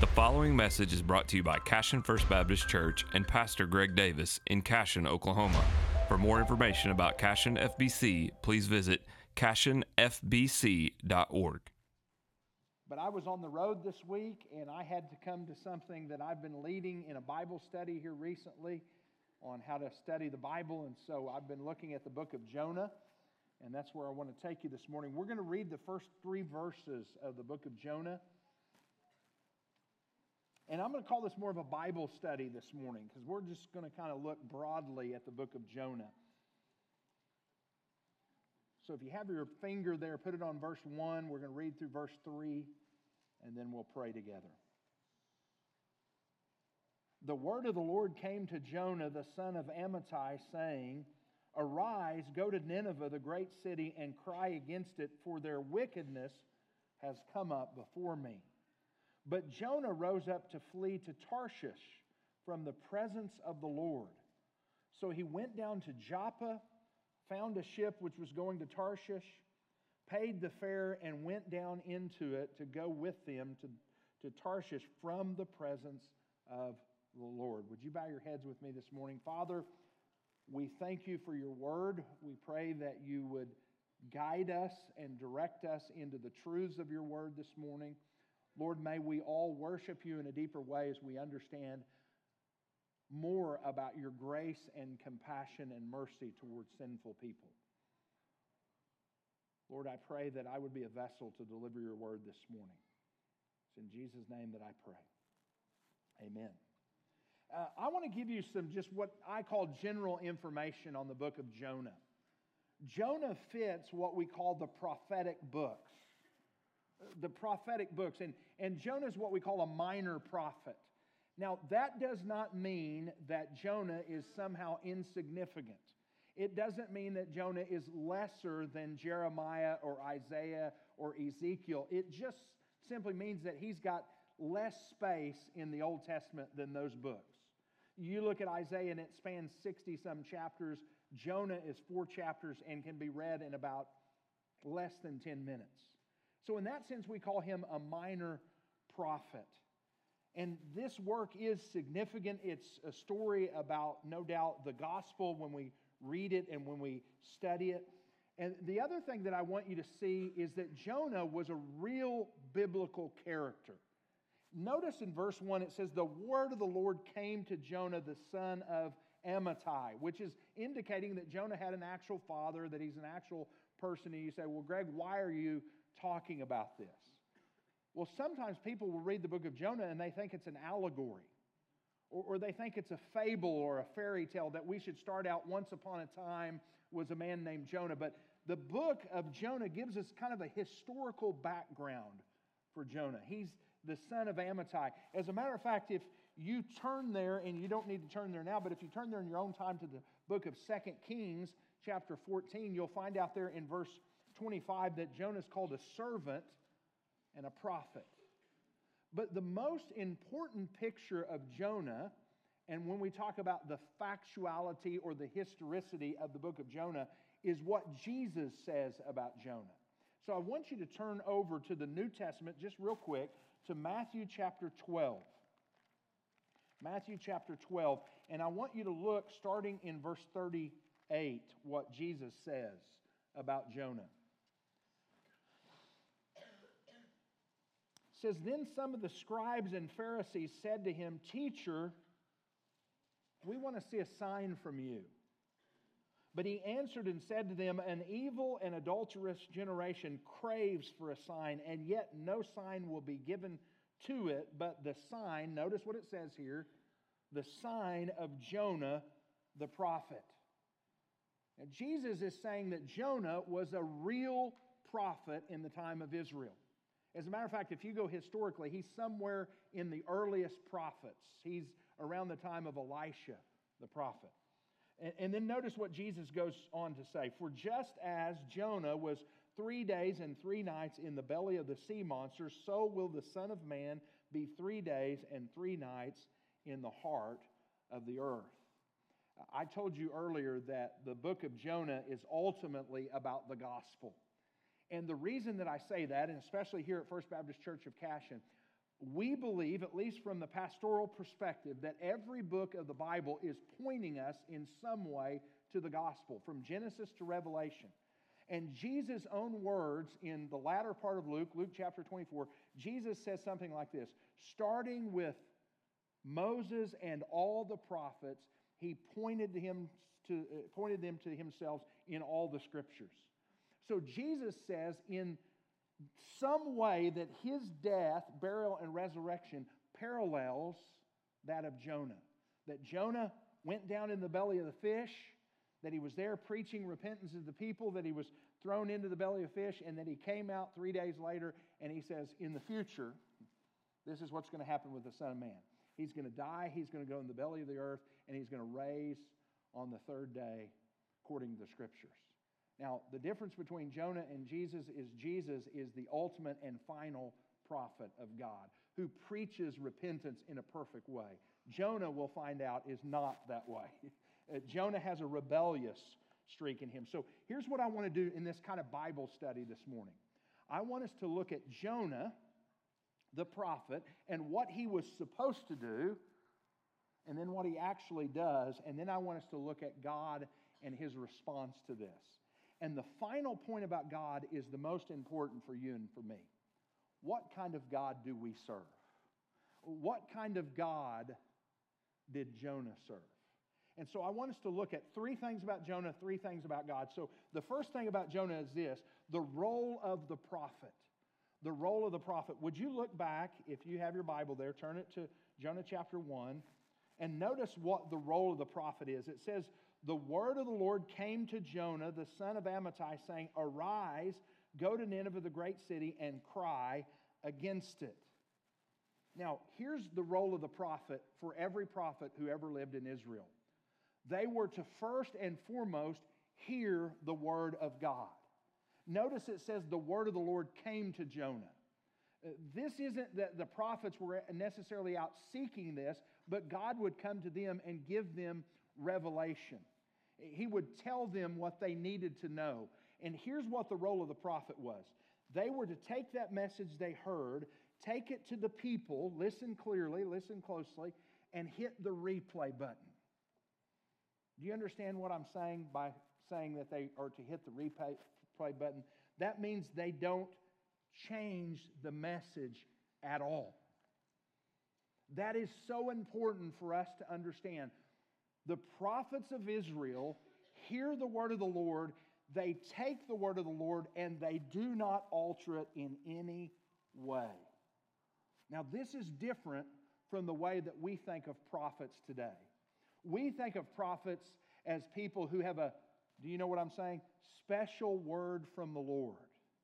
The following message is brought to you by Cashion First Baptist Church and Pastor Greg Davis in Cashion, Oklahoma. For more information about Cashion FBC, please visit cashionfbc.org. But I was on the road this week, and I had to come to something that I've been leading in a Bible study here recently on how to study the Bible. And so I've been looking at the book of Jonah, and that's where I want to take you this morning. We're going to read the first 3 verses of the book of Jonah. And I'm going to call this more of a Bible study this morning because we're just going to kind of look broadly at the book of Jonah. So if you have your finger there, put it on verse 1. We're going to read through verse 3, and then we'll pray together. The word of the Lord came to Jonah, the son of Amittai, saying, "Arise, go to Nineveh, the great city, and cry against it, for their wickedness has come up before me." But Jonah rose up to flee to Tarshish from the presence of the Lord. So he went down to Joppa, found a ship which was going to Tarshish, paid the fare, and went down into it to go with them to Tarshish from the presence of the Lord. Would you bow your heads with me this morning? Father, we thank you for your word. We pray that you would guide us and direct us into the truths of your word this morning. Lord, may we all worship you in a deeper way as we understand more about your grace and compassion and mercy towards sinful people. Lord, I pray that I would be a vessel to deliver your word this morning. It's in Jesus' name that I pray. Amen. I want to give you some just what I call general information on the book of Jonah. Jonah fits what we call the prophetic books. The prophetic books. And Jonah is what we call a minor prophet. Now, that does not mean that Jonah is somehow insignificant. It doesn't mean that Jonah is lesser than Jeremiah or Isaiah or Ezekiel. It just simply means that he's got less space in the Old Testament than those books. You look at Isaiah and it spans 60-some chapters. Jonah is 4 chapters and can be read in about less than 10 minutes. So in that sense, we call him a minor prophet. And this work is significant. It's a story about, no doubt, the gospel when we read it and when we study it. And the other thing that I want you to see is that Jonah was a real biblical character. Notice in verse 1 it says, "The word of the Lord came to Jonah, the son of Amittai," which is indicating that Jonah had an actual father, that he's an actual person. And you say, "Well, Greg, why are you talking about this?" Well, sometimes people will read the book of Jonah and they think it's an allegory, or they think it's a fable or a fairy tale that we should start out, once upon a time was a man named Jonah. But the book of Jonah gives us kind of a historical background for Jonah. He's the son of Amittai. As a matter of fact, if you turn there, and you don't need to turn there now, but if you turn there in your own time to the book of 2 Kings, chapter 14, you'll find out there in verse 25 that Jonah is called a servant and a prophet. But the most important picture of Jonah, and when we talk about the factuality or the historicity of the book of Jonah, is what Jesus says about Jonah. So I want you to turn over to the New Testament just real quick to Matthew chapter 12. Matthew chapter 12, and I want you to look starting in verse 38 what Jesus says about Jonah. It says, "Then some of the scribes and Pharisees said to him, 'Teacher, we want to see a sign from you.' But he answered and said to them, 'An evil and adulterous generation craves for a sign, and yet no sign will be given to it, but the sign,'" notice what it says here, "the sign of Jonah the prophet." Now, Jesus is saying that Jonah was a real prophet in the time of Israel. As a matter of fact, if you go historically, he's somewhere in the earliest prophets. He's around the time of Elisha, the prophet. And then notice what Jesus goes on to say. "For just as Jonah was 3 days and 3 nights in the belly of the sea monster, so will the Son of Man be 3 days and 3 nights in the heart of the earth." I told you earlier that the book of Jonah is ultimately about the gospel. And the reason that I say that, and especially here at First Baptist Church of Cashion, we believe, at least from the pastoral perspective, that every book of the Bible is pointing us in some way to the gospel, from Genesis to Revelation. And Jesus' own words in the latter part of Luke chapter 24, Jesus says something like this: starting with Moses and all the prophets, he pointed them to himself in all the scriptures. So Jesus says in some way that his death, burial, and resurrection parallels that of Jonah. That Jonah went down in the belly of the fish, that he was there preaching repentance to the people, that he was thrown into the belly of fish, and that he came out 3 days later, and he says, in the future, this is what's going to happen with the Son of Man. He's going to die, he's going to go in the belly of the earth, and he's going to raise on the third day, according to the Scriptures. Now, the difference between Jonah and Jesus is the ultimate and final prophet of God, who preaches repentance in a perfect way. Jonah, we'll find out, is not that way. Jonah has a rebellious streak in him. So here's what I want to do in this kind of Bible study this morning. I want us to look at Jonah, the prophet, and what he was supposed to do, and then what he actually does, and then I want us to look at God and his response to this. And the final point about God is the most important for you and for me. What kind of God do we serve? What kind of God did Jonah serve? And so I want us to look at 3 things about Jonah, 3 things about God. So the first thing about Jonah is this: the role of the prophet. The role of the prophet. Would you look back, if you have your Bible there, turn it to Jonah chapter 1, and notice what the role of the prophet is. It says, the word of the Lord came to Jonah, the son of Amittai, saying, arise, go to Nineveh, the great city, and cry against it. Now, here's the role of the prophet for every prophet who ever lived in Israel. They were to first and foremost hear the word of God. Notice it says the word of the Lord came to Jonah. This isn't that the prophets were necessarily out seeking this, but God would come to them and give them revelation. He would tell them what they needed to know. And here's what the role of the prophet was. They were to take that message they heard, take it to the people, listen clearly, listen closely, and hit the replay button. Do you understand what I'm saying by saying that they are to hit the replay button? That means they don't change the message at all. That is so important for us to understand. The prophets of Israel hear the word of the Lord, they take the word of the Lord, and they do not alter it in any way. Now, this is different from the way that we think of prophets today. We think of prophets as people who have a, do you know what I'm saying? Special word from the Lord.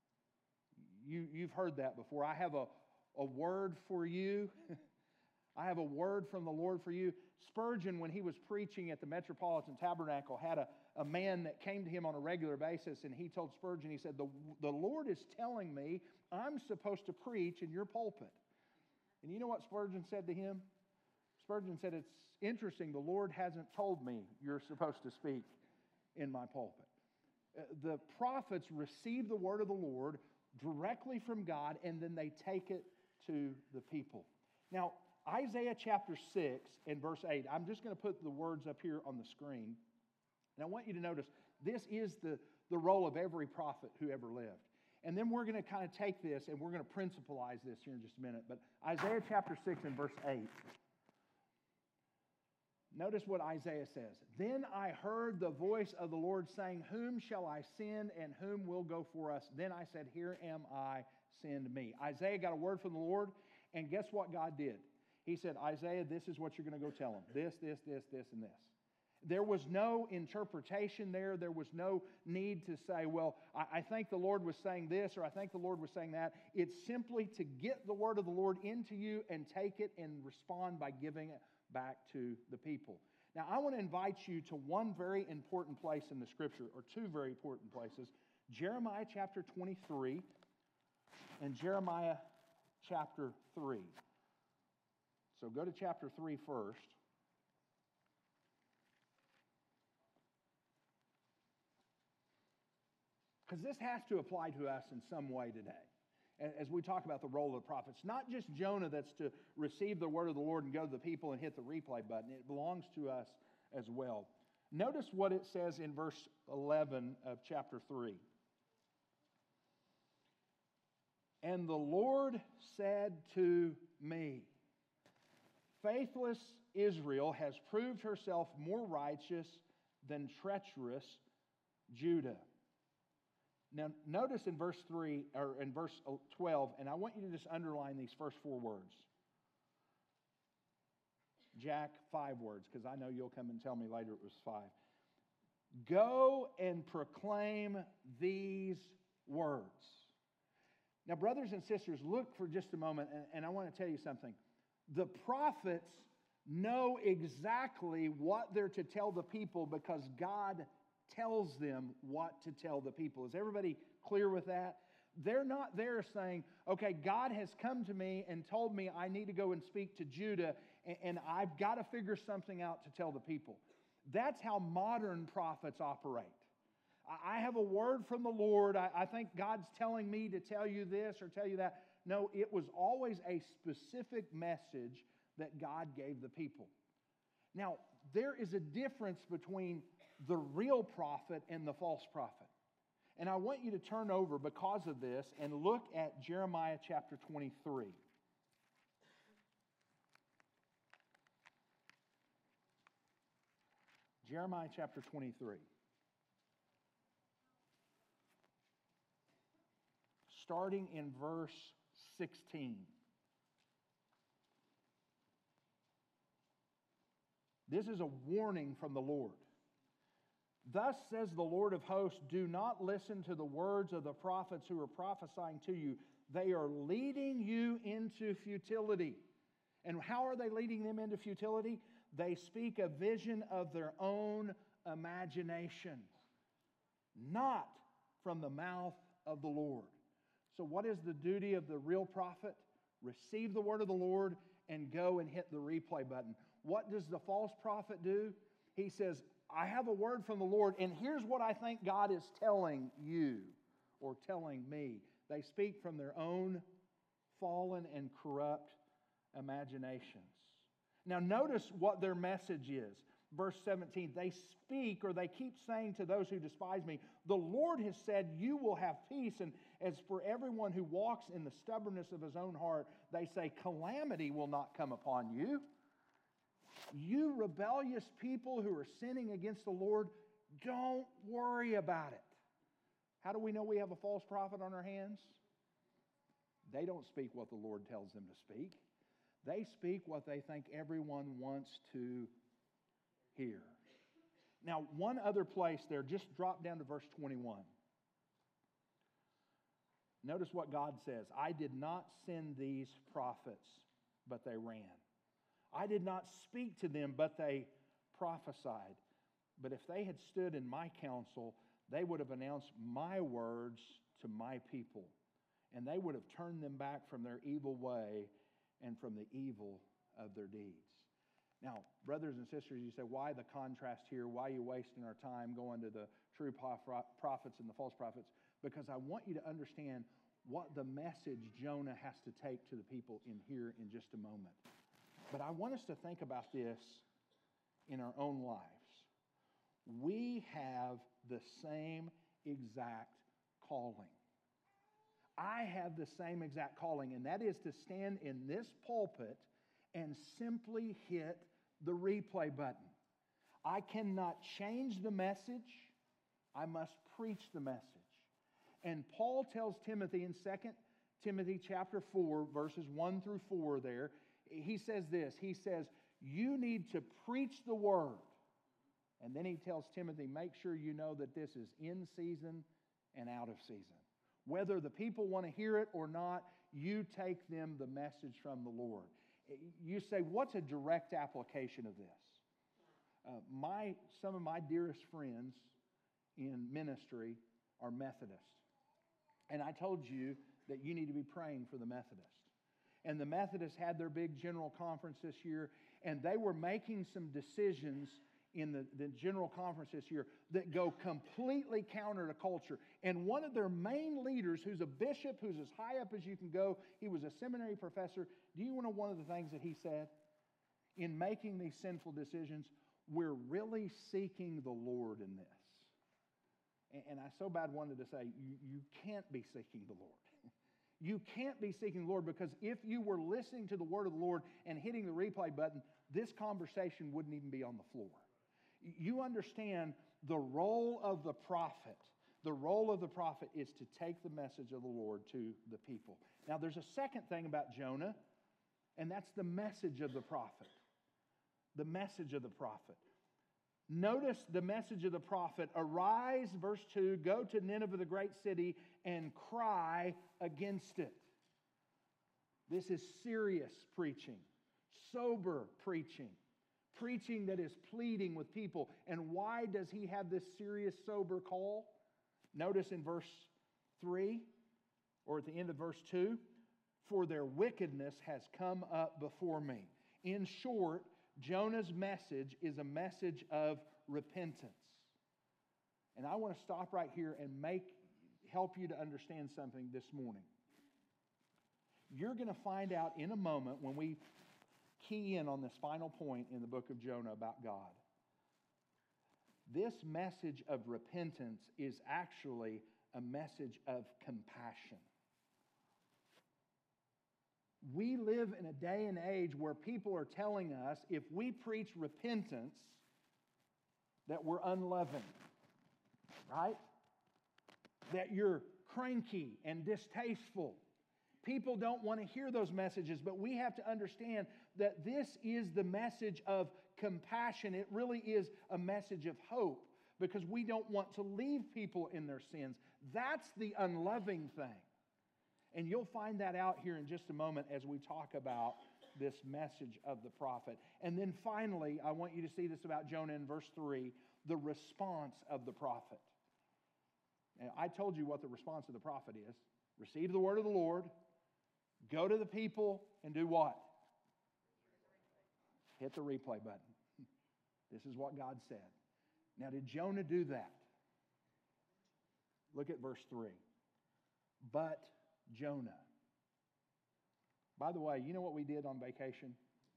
You've heard that before. I have a word for you. I have a word from the Lord for you. Spurgeon, when he was preaching at the Metropolitan Tabernacle, had a man that came to him on a regular basis, and he told Spurgeon, he said, the Lord is telling me I'm supposed to preach in your pulpit. And you know what Spurgeon said to him? Spurgeon said, it's interesting, the Lord hasn't told me you're supposed to speak in my pulpit. The prophets receive the word of the Lord directly from God, and then they take it to the people. Now, Isaiah chapter 6 and verse 8, I'm just going to put the words up here on the screen. And I want you to notice, this is the role of every prophet who ever lived. And then we're going to kind of take this and we're going to principalize this here in just a minute. But Isaiah chapter 6 and verse 8. Notice what Isaiah says. Then I heard the voice of the Lord saying, whom shall I send and whom will go for us? Then I said, here am I, send me. Isaiah got a word from the Lord, and guess what God did? He said, Isaiah, this is what you're going to go tell them. This, and this. There was no interpretation there. There was no need to say, well, I think the Lord was saying this, or I think the Lord was saying that. It's simply to get the word of the Lord into you and take it and respond by giving it back to the people. Now, I want to invite you to one very important place in the Scripture, or 2 very important places. Jeremiah chapter 23 and Jeremiah chapter 3. So go to chapter 3 first. Because this has to apply to us in some way today. as we talk about the role of the prophets. Not just Jonah that's to receive the word of the Lord and go to the people and hit the replay button. It belongs to us as well. Notice what it says in verse 11 of chapter 3. And the Lord said to me, faithless Israel has proved herself more righteous than treacherous Judah. Now, notice in verse 3 or in verse 12, and I want you to just underline these first 4 words. Jack, 5 words, because I know you'll come and tell me later it was 5. Go and proclaim these words. Now, brothers and sisters, look for just a moment, and I want to tell you something. The prophets know exactly what they're to tell the people because God tells them what to tell the people. Is everybody clear with that? They're not there saying, okay, God has come to me and told me I need to go and speak to Judah, and I've got to figure something out to tell the people. That's how modern prophets operate. I have a word from the Lord. I think God's telling me to tell you this or tell you that. No, it was always a specific message that God gave the people. Now, there is a difference between the real prophet and the false prophet. And I want you to turn over because of this and look at Jeremiah chapter 23. Jeremiah chapter 23. Starting in verse 16. This is a warning from the Lord. Thus says the Lord of hosts, do not listen to the words of the prophets who are prophesying to you. They are leading you into futility. And how are they leading them into futility? They speak a vision of their own imagination, not from the mouth of the Lord. So what is the duty of the real prophet? Receive the word of the Lord and go and hit the replay button. What does the false prophet do? He says, I have a word from the Lord, and here's what I think God is telling you or telling me. They speak from their own fallen and corrupt imaginations. Now notice what their message is. Verse 17, they speak or they keep saying to those who despise me, the Lord has said you will have peace. And as for everyone who walks in the stubbornness of his own heart, they say calamity will not come upon you. You rebellious people who are sinning against the Lord, don't worry about it. How do we know we have a false prophet on our hands? They don't speak what the Lord tells them to speak. They speak what they think everyone wants to hear. Now, one other place there, just drop down to verse 21. Notice what God says. I did not send these prophets, but they ran. I did not speak to them, but they prophesied. But if they had stood in my counsel, they would have announced my words to my people, and they would have turned them back from their evil way and from the evil of their deeds. Now, brothers and sisters, you say, why the contrast here? Why are you wasting our time going to the true prophets and the false prophets? Because I want you to understand what the message Jonah has to take to the people in here in just a moment. But I want us to think about this in our own lives. We have the same exact calling. I have the same exact calling, and that is to stand in this pulpit and simply hit the replay button. I cannot change the message. I must preach the message. And Paul tells Timothy in 2 Timothy chapter 4, verses 1 through 4 there, he says this. He says, you need to preach the word. And then he tells Timothy, make sure you know that this is in season and out of season. Whether the people want to hear it or not, you take them the message from the Lord. You say, what's a direct application of this? Some of my dearest friends in ministry are Methodists. And I told you that you need to be praying for the Methodists. And the Methodists had their big general conference this year, and they were making some decisions in the general conference this year that go completely counter to culture. And one of their main leaders, who's a bishop, who's as high up as you can go, he was a seminary professor. Do you know one of the things that he said? In making these sinful decisions, we're really seeking the Lord in this. And I so bad wanted to say, you can't be seeking the Lord. You can't be seeking the Lord, because if you were listening to the word of the Lord and hitting the replay button, this conversation wouldn't even be on the floor. You understand the role of the prophet. The role of the prophet is to take the message of the Lord to the people. Now, there's a second thing about Jonah, and that's the message of the prophet. The message of the prophet. Notice the message of the prophet. Arise, verse 2, go to Nineveh, the great city, and cry against it. This is serious preaching, sober preaching, preaching that is pleading with people. And why does he have this serious, sober call? Notice in verse 3, or at the end of verse 2, for their wickedness has come up before me. In short, Jonah's message is a message of repentance. And I want to stop right here and help you to understand something this morning. You're going to find out in a moment, when we key in on this final point in the book of Jonah about God. This message of repentance is actually a message of compassion. We live in a day and age where people are telling us if we preach repentance, that we're unloving, right? That you're cranky and distasteful. People don't want to hear those messages, but we have to understand that this is the message of compassion. It really is a message of hope, because we don't want to leave people in their sins. That's the unloving thing. And you'll find that out here in just a moment as we talk about this message of the prophet. And then finally, I want you to see this about Jonah in verse 3, the response of the prophet. And I told you what the response of the prophet is. Receive the word of the Lord, go to the people, and do what? Hit the replay button. This is what God said. Now, did Jonah do that? Look at verse 3. But Jonah. By the way, you know what we did on vacation?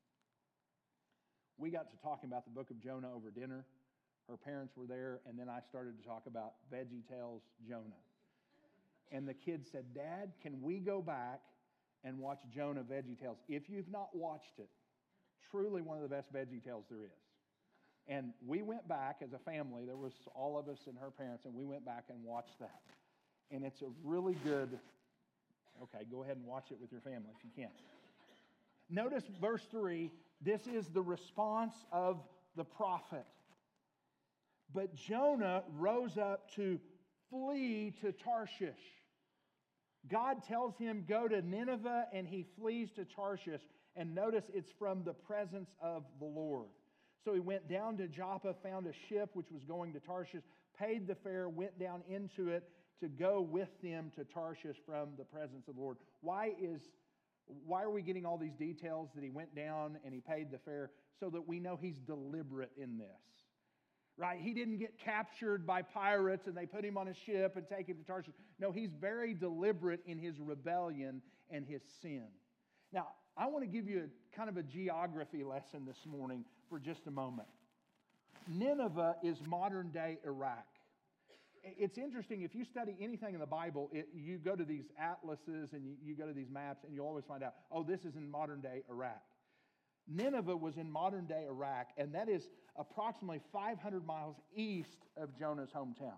We got to talking about the book of Jonah over dinner. Her parents were there, and then I started to talk about VeggieTales Jonah. And the kids said, Dad, can we go back and watch Jonah VeggieTales? If you've not watched it, truly one of the best VeggieTales there is. And we went back as a family. There was all of us and her parents, and we went back and watched that. And it's a really good... Okay, go ahead and watch it with your family if you can. Notice verse 3. This is the response of the prophet. But Jonah rose up to flee to Tarshish. God tells him, go to Nineveh, and he flees to Tarshish. And notice it's from the presence of the Lord. So he went down to Joppa, found a ship which was going to Tarshish, paid the fare, went down into it to go with them to Tarshish from the presence of the Lord. Why are we getting all these details that he went down and he paid the fare? So that we know he's deliberate in this. Right? He didn't get captured by pirates and they put him on a ship and take him to Tarshish. No, he's very deliberate in his rebellion and his sin. Now, I want to give you kind of a geography lesson this morning for just a moment. Nineveh is modern-day Iraq. It's interesting, if you study anything in the Bible, you go to these atlases and you go to these maps and you'll always find out, oh, this is in modern-day Iraq. Nineveh was in modern-day Iraq, and that is approximately 500 miles east of Jonah's hometown.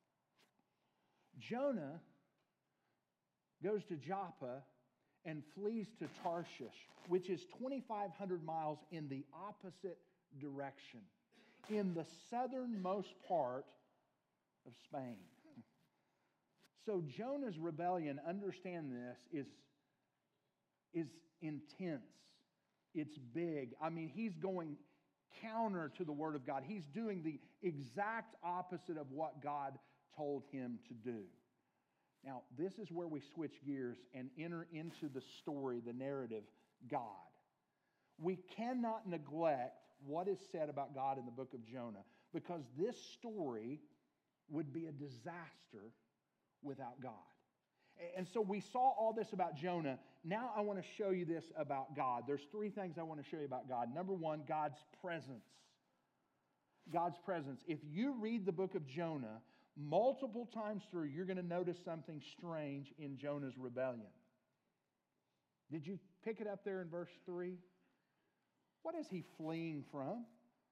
Jonah goes to Joppa and flees to Tarshish, which is 2,500 miles in the opposite direction, in the southernmost part of Spain. So Jonah's rebellion, understand this, is intense. It's big. I mean, he's going counter to the Word of God. He's doing the exact opposite of what God told him to do. Now, this is where we switch gears and enter into the story, the narrative, God. We cannot neglect what is said about God in the book of Jonah, because this story would be a disaster without God. And so we saw all this about Jonah. Now I want to show you this about God. There's three things I want to show you about God. Number one, God's presence. God's presence. If you read the book of Jonah, multiple times through, you're going to notice something strange in Jonah's rebellion. Did you pick it up there in verse 3? What is he fleeing from?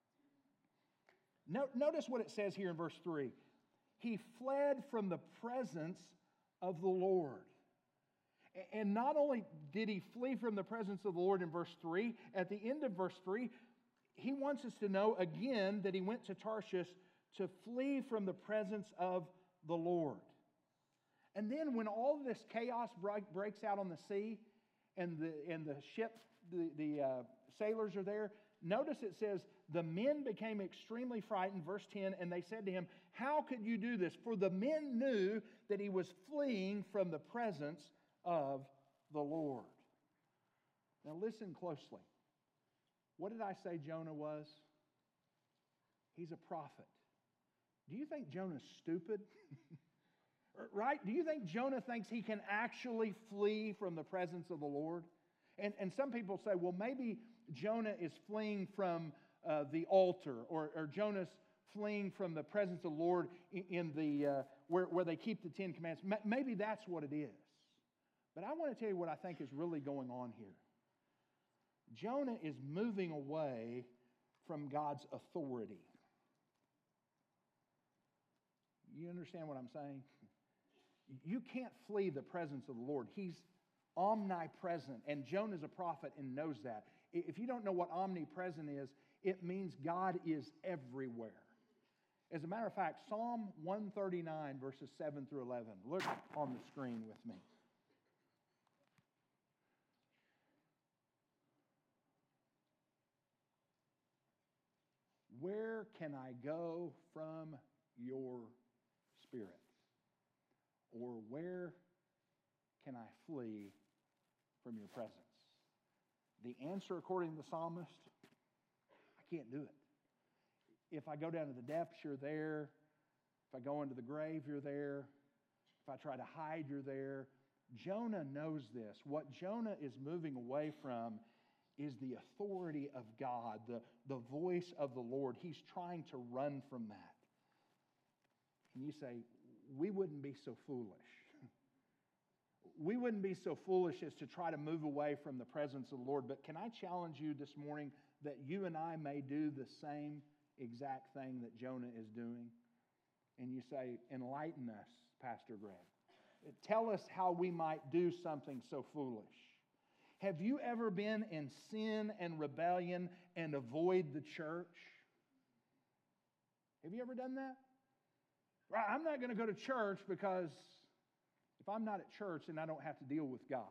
Notice what it says here in verse 3. He fled from the presence of the Lord. And not only did he flee from the presence of the Lord in verse 3, at the end of verse 3, he wants us to know again that he went to Tarshish to flee from the presence of the Lord. And then when all of this chaos breaks out on the sea and the ship, the sailors are there, notice it says, the men became extremely frightened, verse 10, and they said to him, how could you do this? For the men knew that he was fleeing from the presence of the Lord. Now listen closely. What did I say Jonah was? He's a prophet. Do you think Jonah's stupid? Right? Do you think Jonah thinks he can actually flee from the presence of the Lord? And some people say, well, maybe Jonah is fleeing from the altar, or Jonah's fleeing from the presence of the Lord in the where they keep the Ten Commandments. Maybe that's what it is. But I want to tell you what I think is really going on here. Jonah is moving away from God's authority. You understand what I'm saying? You can't flee the presence of the Lord. He's omnipresent, and Jonah's a prophet and knows that. If you don't know what omnipresent is, it means God is everywhere. As a matter of fact, Psalm 139, verses 7 through 11. Look on the screen with me. Where can I go from your spirit? Or where can I flee from your presence? The answer, according to the psalmist, I can't do it. If I go down to the depths, you're there. If I go into the grave, you're there. If I try to hide, you're there. Jonah knows this. What Jonah is moving away from is the authority of God, the voice of the Lord. He's trying to run from that. And you say, we wouldn't be so foolish. We wouldn't be so foolish as to try to move away from the presence of the Lord. But can I challenge you this morning that you and I may do the same exact thing that Jonah is doing? And you say, enlighten us, Pastor Greg. Tell us how we might do something so foolish. Have you ever been in sin and rebellion and avoid the church? Have you ever done that? Right, I'm not going to go to church because if I'm not at church, then I don't have to deal with God.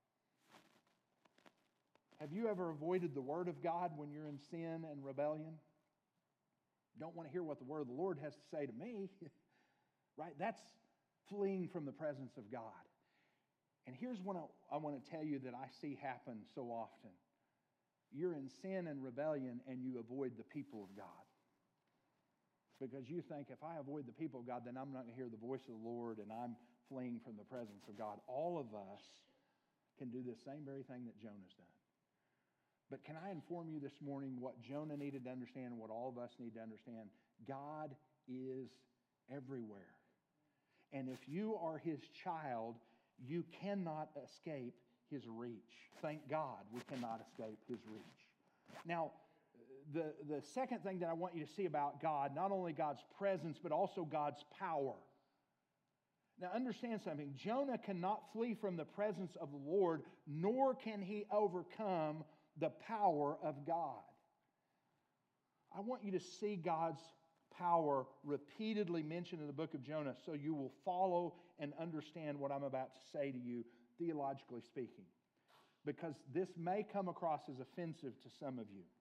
Have you ever avoided the Word of God when you're in sin and rebellion? Don't want to hear what the Word of the Lord has to say to me. Right? That's fleeing from the presence of God. And here's what I want to tell you that I see happen so often. You're in sin and rebellion and you avoid the people of God. Because you think, if I avoid the people of God, then I'm not going to hear the voice of the Lord and I'm fleeing from the presence of God. All of us can do the same very thing that Jonah's done. But can I inform you this morning what Jonah needed to understand and what all of us need to understand? God is everywhere. And if you are His child, you cannot escape His reach. Thank God we cannot escape His reach. Now, the second thing that I want you to see about God, not only God's presence, but also God's power. Now, understand something. Jonah cannot flee from the presence of the Lord, nor can he overcome the power of God. I want you to see God's power repeatedly mentioned in the book of Jonah so you will follow and understand what I'm about to say to you, theologically speaking. Because this may come across as offensive to some of you.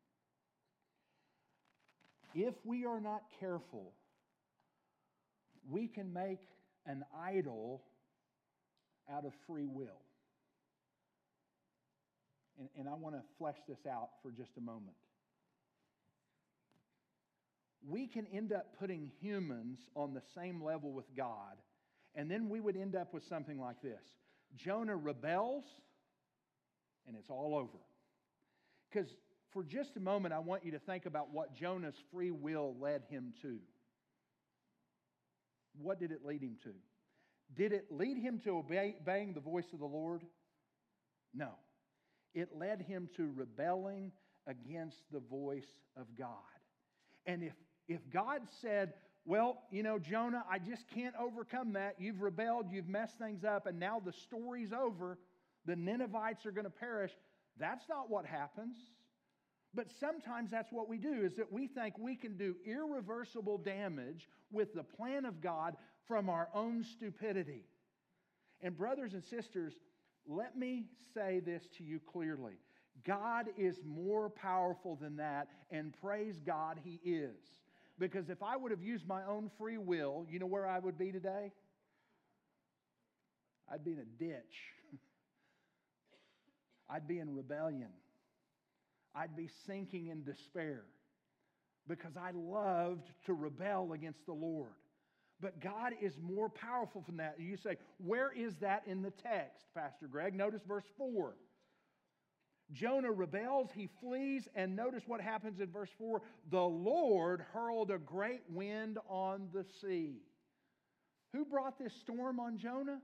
If we are not careful, we can make an idol out of free will. And I want to flesh this out for just a moment. we can end up putting humans on the same level with God, and then we would end up with something like this. Jonah rebels, and it's all over. Because for just a moment, I want you to think about what Jonah's free will led him to. What did it lead him to? Did it lead him to obeying the voice of the Lord? No. It led him to rebelling against the voice of God. And if God said, well, Jonah, I just can't overcome that. You've rebelled, you've messed things up, and now the story's over. The Ninevites are going to perish. That's not what happens. But sometimes that's what we do, is that we think we can do irreversible damage with the plan of God from our own stupidity. And brothers and sisters, let me say this to you clearly. God is more powerful than that, and praise God, He is. Because if I would have used my own free will, you know where I would be today? I'd be in a ditch. I'd be in rebellion. I'd be sinking in despair because I loved to rebel against the Lord. But God is more powerful than that. You say, where is that in the text, Pastor Greg? Notice verse 4. Jonah rebels, he flees, and notice what happens in verse 4. The Lord hurled a great wind on the sea. Who brought this storm on Jonah?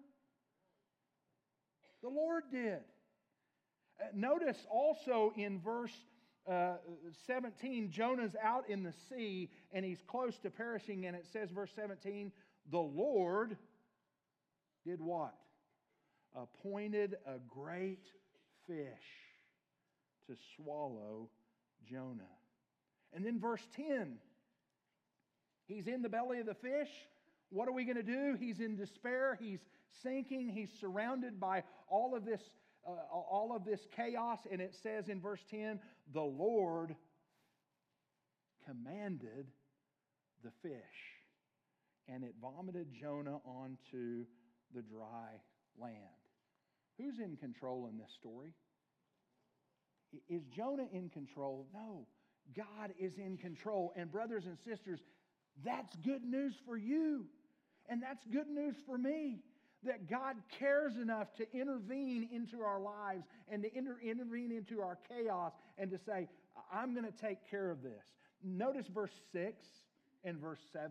The Lord did. Notice also in verse 17, Jonah's out in the sea and he's close to perishing, and it says, verse 17, the Lord did what? Appointed a great fish to swallow Jonah. And then verse 10, he's in the belly of the fish. What are we going to do? He's in despair. He's sinking. He's surrounded by all of this chaos. And it says in verse 10, the Lord commanded the fish, and it vomited Jonah onto the dry land. Who's in control in this story? Is Jonah in control? No. God is in control. And brothers and sisters, that's good news for you. And that's good news for me. That God cares enough to intervene into our lives and to intervene into our chaos and to say, I'm going to take care of this. Notice verse 6 and verse 7.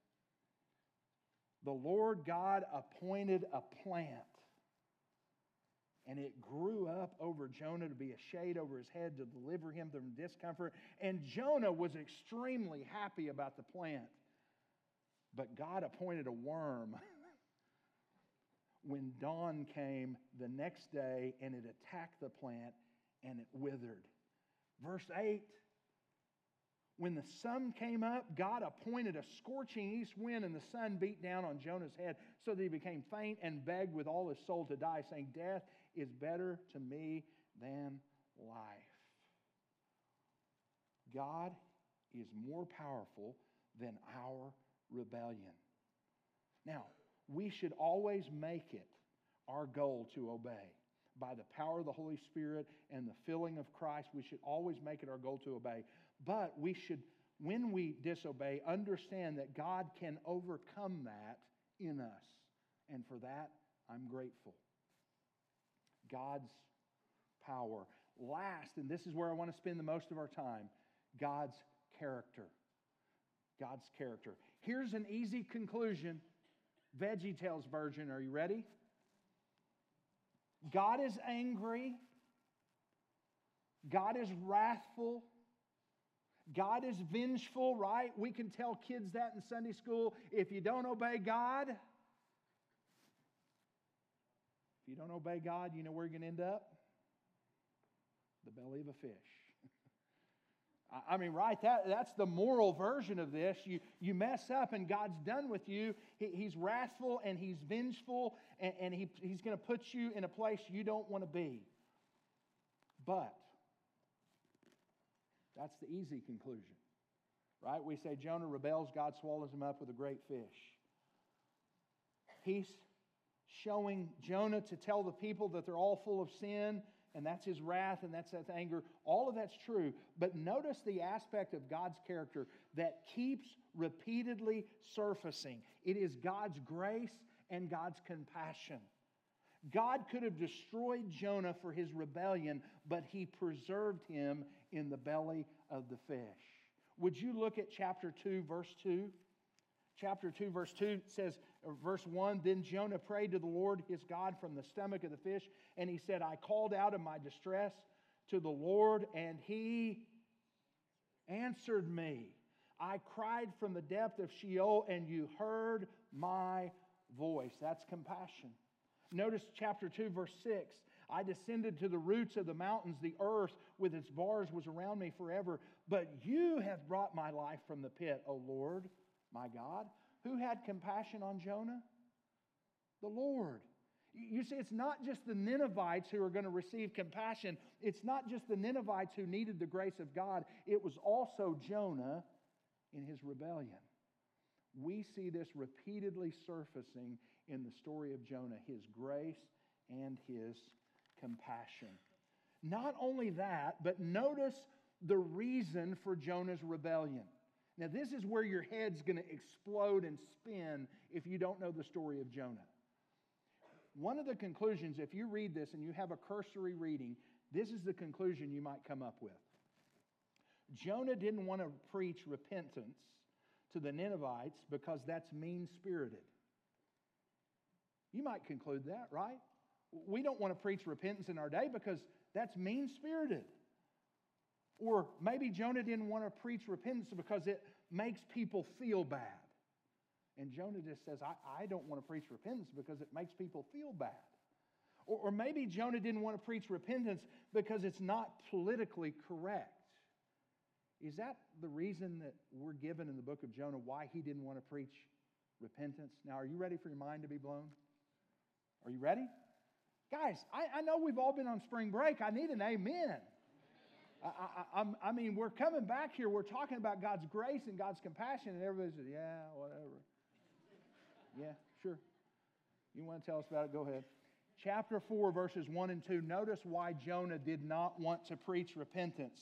The Lord God appointed a plant, and it grew up over Jonah to be a shade over his head to deliver him from discomfort. And Jonah was extremely happy about the plant. But God appointed a worm when dawn came the next day, and it attacked the plant and it withered. Verse 8, when the sun came up, God appointed a scorching east wind, and the sun beat down on Jonah's head so that he became faint and begged with all his soul to die, saying, death is better to me than life. God is more powerful than our rebellion. Now, we should always make it our goal to obey. By the power of the Holy Spirit and the filling of Christ, we should always make it our goal to obey. But we should, when we disobey, understand that God can overcome that in us. And for that, I'm grateful. God's power. Last, and this is where I want to spend the most of our time, God's character. God's character. Here's an easy conclusion. VeggieTales version. Are you ready? God is angry. God is wrathful. God is vengeful, right? We can tell kids that in Sunday school. If you don't obey God, you know where you're going to end up? The belly of a fish. I mean, right? That's the moral version of this. You mess up and God's done with you. He's wrathful and He's vengeful, and He's going to put you in a place you don't want to be. But that's the easy conclusion, right? We say Jonah rebels, God swallows him up with a great fish. He's showing Jonah to tell the people that they're all full of sin, and that's His wrath, and that's His anger. All of that's true. But notice the aspect of God's character that keeps repeatedly surfacing. It is God's grace and God's compassion. God could have destroyed Jonah for his rebellion, but He preserved him in the belly of the fish. Would you look at chapter 2, verse 2? Chapter 2, verse 2 says, verse 1, Then Jonah prayed to the Lord his God from the stomach of the fish, and he said, I called out in my distress to the Lord, and He answered me. I cried from the depth of Sheol, and You heard my voice. That's compassion. Notice chapter 2, verse 6. I descended to the roots of the mountains. The earth with its bars was around me forever. But You have brought my life from the pit, O Lord, my God. Who had compassion on Jonah? The Lord. You see, it's not just the Ninevites who are going to receive compassion. It's not just the Ninevites who needed the grace of God. It was also Jonah in his rebellion. We see this repeatedly surfacing in the story of Jonah, his grace and his compassion. Not only that, but notice the reason for Jonah's rebellion. Now, this is where your head's going to explode and spin if you don't know the story of Jonah. One of the conclusions, if you read this and you have a cursory reading, this is the conclusion you might come up with. Jonah didn't want to preach repentance to the Ninevites because that's mean-spirited. You might conclude that, right? We don't want to preach repentance in our day because that's mean-spirited. Or maybe Jonah didn't want to preach repentance because it makes people feel bad. And Jonah just says, I don't want to preach repentance because it makes people feel bad. Or maybe Jonah didn't want to preach repentance because it's not politically correct. Is that the reason that we're given in the book of Jonah why he didn't want to preach repentance? Now, are you ready for your mind to be blown? Are you ready? Guys, I know we've all been on spring break. I need an amen. I mean, we're coming back here. We're talking about God's grace and God's compassion, and everybody says, yeah, whatever. Yeah, sure. You want to tell us about it? Go ahead. Chapter 4, verses 1 and 2. Notice why Jonah did not want to preach repentance.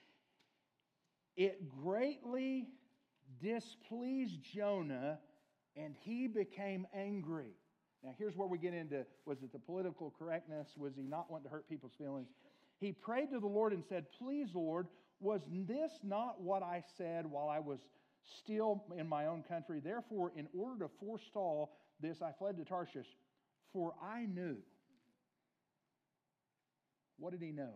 It greatly displeased Jonah, and he became angry. Now, here's where we get into, was it the political correctness? Was he not wanting to hurt people's feelings? He prayed to the Lord and said, Please, Lord, was this not what I said while I was still in my own country? Therefore, in order to forestall this, I fled to Tarshish, for I knew. What did he know?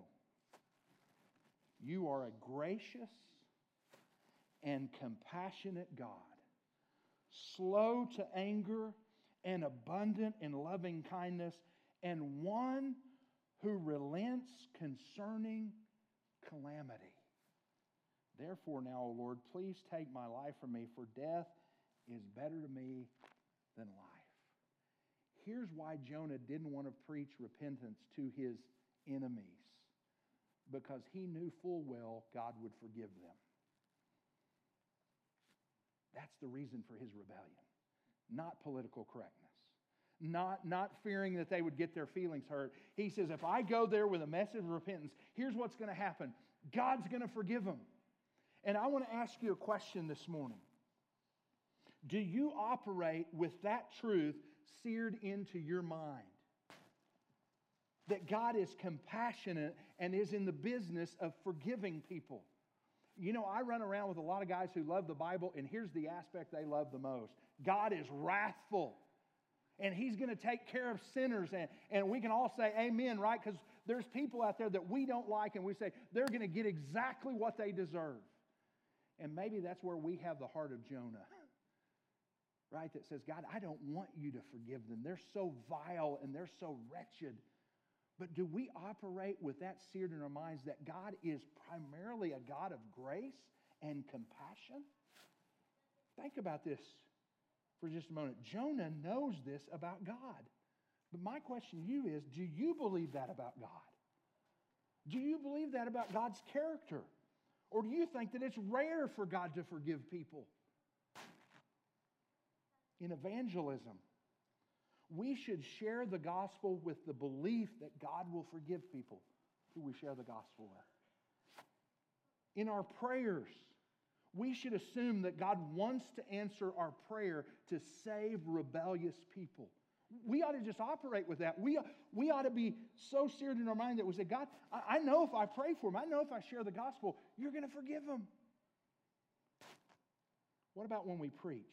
You are a gracious and compassionate God, slow to anger and abundant in loving kindness, and one who relents concerning calamity. Therefore now, O Lord, please take my life from me, for death is better to me than life. Here's why Jonah didn't want to preach repentance to his enemies, because he knew full well God would forgive them. That's the reason for his rebellion, not political correctness. Not fearing that they would get their feelings hurt. He says, if I go there with a message of repentance, here's what's going to happen. God's going to forgive them. And I want to ask you a question this morning. Do you operate with that truth seared into your mind? That God is compassionate and is in the business of forgiving people. You know, I run around with a lot of guys who love the Bible, and here's the aspect they love the most. God is wrathful. And He's going to take care of sinners. And we can all say amen, right? Because there's people out there that we don't like, and we say they're going to get exactly what they deserve. And maybe that's where we have the heart of Jonah, right? That says, God, I don't want You to forgive them. They're so vile and they're so wretched. But do we operate with that seared in our minds that God is primarily a God of grace and compassion? Think about this for just a moment. Jonah knows this about God. But my question to you is, do you believe that about God? Do you believe that about God's character? Or do you think that it's rare for God to forgive people? In evangelism, we should share the gospel with the belief that God will forgive people. who we share the gospel with. In our prayers, we should assume that God wants to answer our prayer to save rebellious people. We ought to just operate with that. We ought to be so seared in our mind that we say, God, I know if I pray for him, I know if I share the gospel, you're going to forgive him. What about when we preach?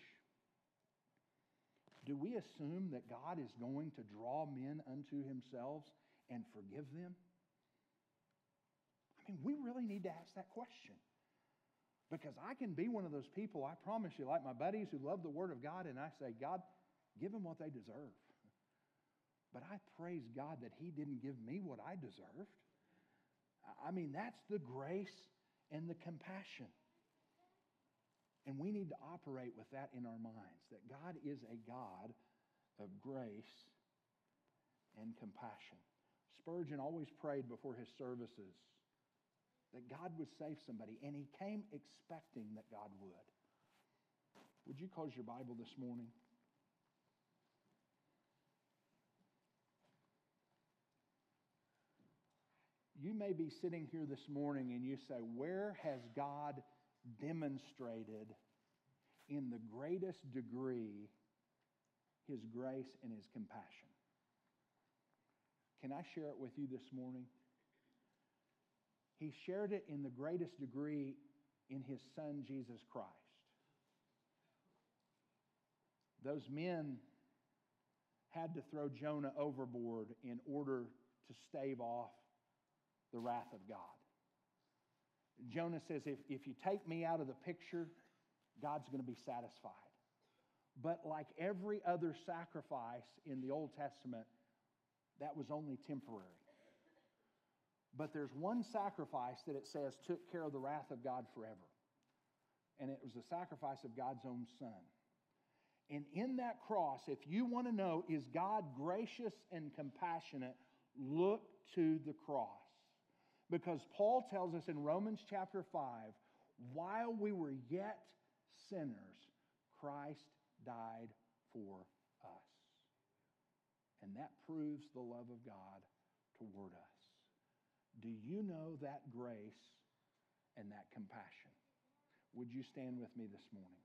Do we assume that God is going to draw men unto himself and forgive them? I mean, we really need to ask that question. Because I can be one of those people, I promise you, like my buddies who love the Word of God, and I say, God, give them what they deserve. But I praise God that he didn't give me what I deserved. I mean, that's the grace and the compassion. And we need to operate with that in our minds, that God is a God of grace and compassion. Spurgeon always prayed before his services that God would save somebody, and he came expecting that God would. Would you close your Bible this morning? You may be sitting here this morning and you say, where has God demonstrated in the greatest degree his grace and his compassion? Can I share it with you this morning? He shared it in the greatest degree in his Son, Jesus Christ. Those men had to throw Jonah overboard in order to stave off the wrath of God. Jonah says, if you take me out of the picture, God's going to be satisfied. But like every other sacrifice in the Old Testament, that was only temporary. But there's one sacrifice that it says took care of the wrath of God forever. And it was the sacrifice of God's own Son. And in that cross, if you want to know, is God gracious and compassionate, look to the cross. Because Paul tells us in Romans chapter 5, while we were yet sinners, Christ died for us. And that proves the love of God toward us. Do you know that grace and that compassion? Would you stand with me this morning?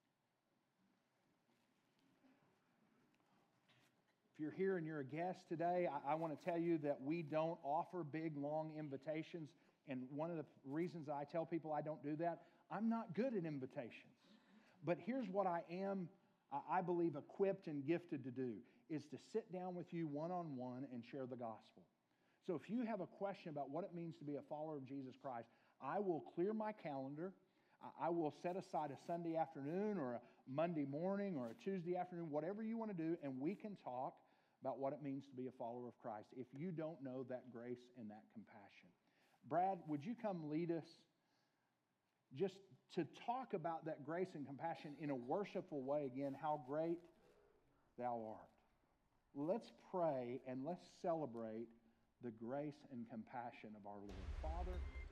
If you're here and you're a guest today, I want to tell you that we don't offer big, long invitations. And one of the reasons I tell people I don't do that, I'm not good at invitations. But here's what I am, I believe, equipped and gifted to do, is to sit down with you one-on-one and share the gospel. So if you have a question about what it means to be a follower of Jesus Christ, I will clear my calendar. I will set aside a Sunday afternoon or a Monday morning or a Tuesday afternoon, whatever you want to do, and we can talk about what it means to be a follower of Christ if you don't know that grace and that compassion. Brad, would you come lead us just to talk about that grace and compassion in a worshipful way again, how great thou art. Let's pray and let's celebrate the grace and compassion of our Lord. Father,